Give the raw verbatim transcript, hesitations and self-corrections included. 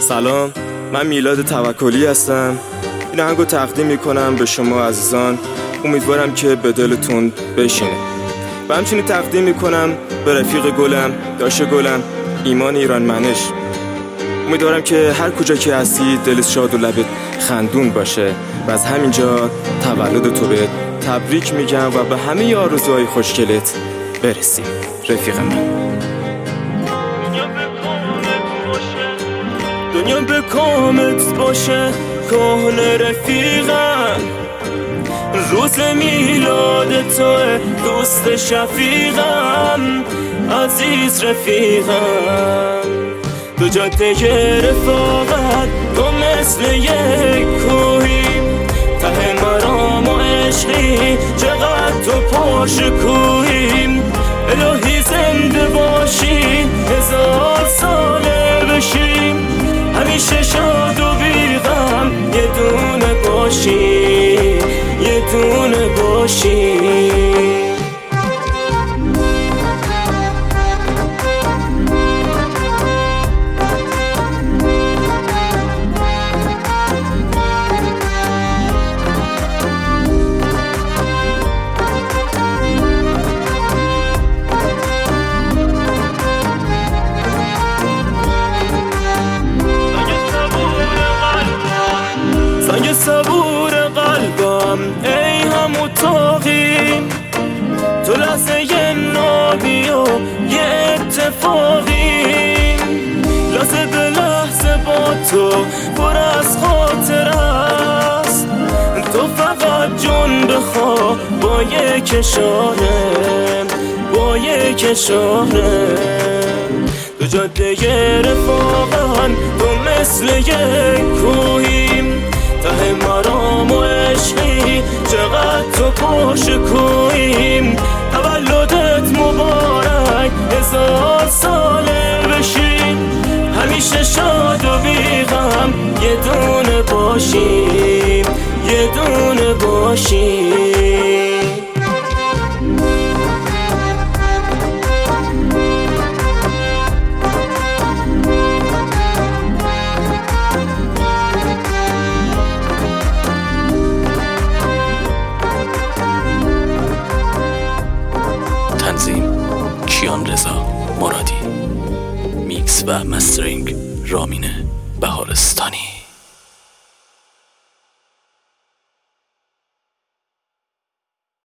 سلام، من میلاد توکلی هستم. این آهنگو تقدیم میکنم به شما عزیزان. امیدوارم که به دلتون بشینه. و همچنین تقدیم میکنم به رفیق گلم، داش گلم، ایمان ایران منش. امیدوارم که هر کجا که هستی دلت شاد و لبت خندون باشه و از همینجا تولد تو به تبریک میگم و به همه آرزوهای خوشگلت برسیم رفیق من. دنیا به کامت باشه کهنه رفیقم، روز میلاد توه دوست شفیقم، عزیز رفیقم. دو جاده رفاقت تو مثل یک کوهی، ته مرام و عشقی چقدر تو پاش کوهی. الهی زنده باشی هزار ساله بشیم، همیشه شاد و بی غم یه دونه باشی، یه دونه باشی. سنگ صبور قلبم ای همو تاقیم، تو لحظه یه نابی و یه اتفاقیم، لحظه به لحظه با تو پر از خاطر است. تو فقط جون بخوا با یک اشاره، با یک اشاره. دو جاده رفاقن تو مثل یک کوهیم، ته مرام و عشقی چقدر تو پاش کوهیم. تولدت مبارک هزار ساله بشیم، همیشه شاد و بی غم یه دونه باشیم، یه دونه باشیم. تنظیم کیان رضا مرادی، میکس و مسترینگ رامین بهارستانی.